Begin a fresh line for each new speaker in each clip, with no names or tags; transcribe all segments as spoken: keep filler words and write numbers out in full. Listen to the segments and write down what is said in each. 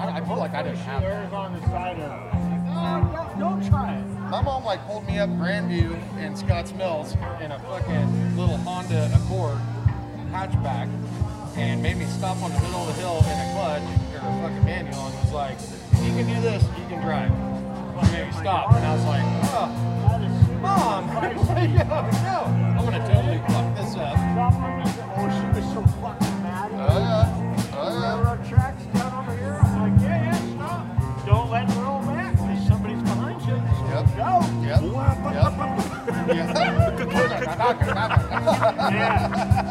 I, I feel like I didn't have that.
on the side of it. No, don't try it.
My mom like pulled me up Grandview in Scotts Mills in a fucking little Honda Accord hatchback and made me stop on the middle of the hill in a clutch or a fucking manual and was like, if you can do this, you can drive. And made me stop. And I was like, oh, Mom, no, I'm gonna totally fuck this up.
Oh, she was so fucking mad.
Oh yeah, oh yeah.
Railroad tracks down over here. I'm like, yeah, yeah, stop. Don't let it roll back because somebody's behind you. So
Yep.
go.
Yep. Yep.
Yeah.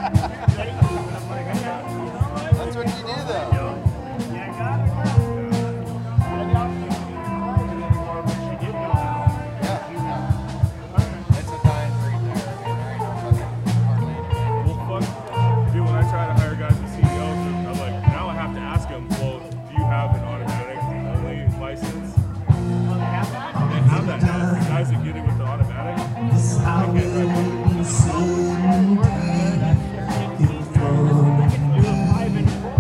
That's what you do though.
Yeah, I got it. I got it. Anymore, but she did know how.
Yeah, yeah. It's a dying breed there. I mean, there ain't no fucking hardly anything.
Well, fuck. Dude, when I try to hire guys as C E Os, I'm like, now I have to ask them, well, do you have an automatic only license?
Oh, they have that?
They have that now. The guys that get it with the automatic,
This is how we will soon in front of
You were five and four.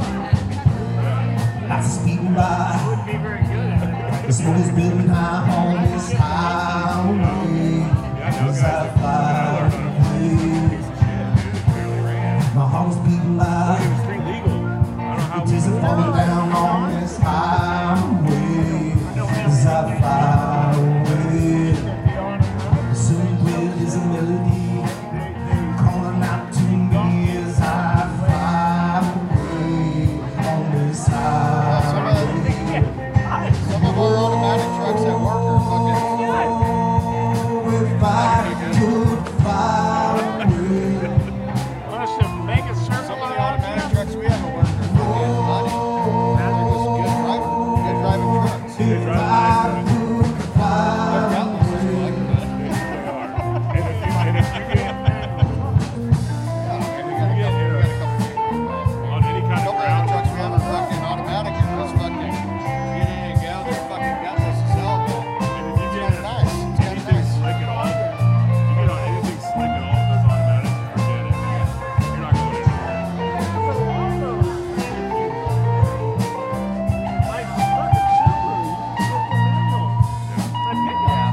I was speeding by.
Wouldn't be very good at it.
The smoke is building high on this highway.
yeah, I know
As
guys
I
that I learned on a
fly
piece of shit, dude, it barely ran.
my heart was beating
It
by.
was street legal. I don't know how
It isn't falling down on this highway. As I fly away. The swimming wind is a melody calling out to me as I fly away on this
Some
highway.
of, some of our automatic trucks at work are fucking.
Oh, if I could fly away.
Wants to make a circle
Some of the
around
automatic
you.
trucks we have at work are fucking money. They're just good driving, good driving trucks.
they
If
drive
I
nice,
could fly
They're gutless, I like that.
they are. And if you, and if you get
Yeah, and we got a couple, we got a couple people, but
on any
a
kind of
couple of the
ground,
trucks we have are fucking automatic and just fucking get in and go. They're fucking gutless as hell, but
and if you
it's
get
kind of nice. It's kind of
anything
nice.
slick at all, if you get on anything slick at all, those automatics, forget it, man. You're not going anywhere.
My fucking Subaru, you can get the manual. My pickup.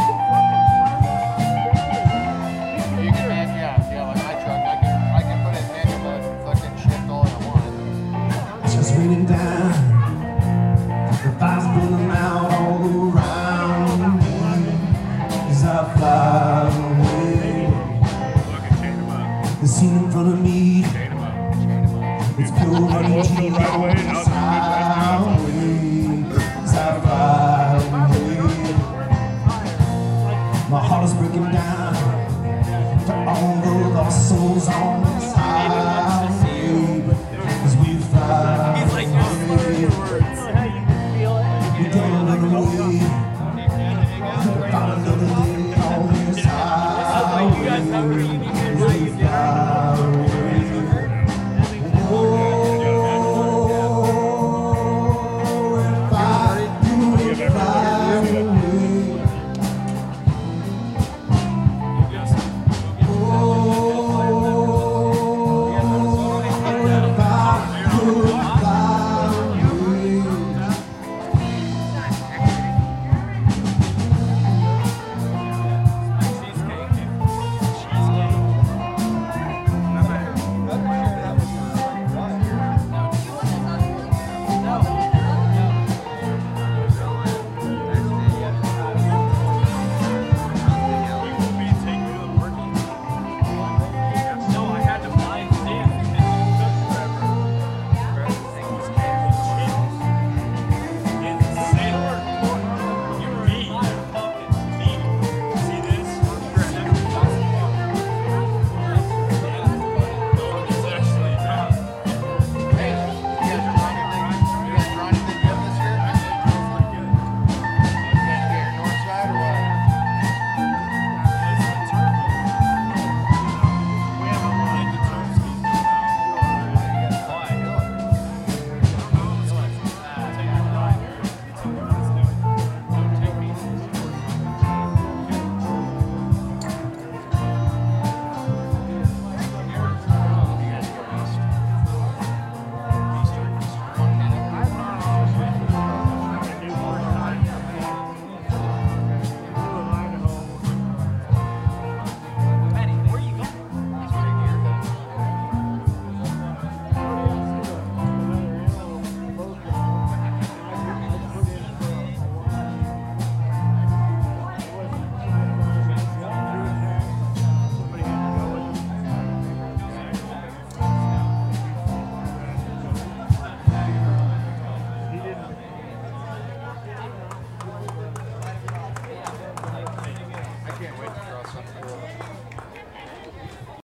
You can, man, yeah, yeah, like my truck, I can, I can put it in manual mode and fucking shift all I want.
It's just raining down. The fire's burning out all around me as I fly away.
Fucking chain them up.
The scene in front of me,
Chain them up.
it's pure
Old school
energy
right away,
on
out
this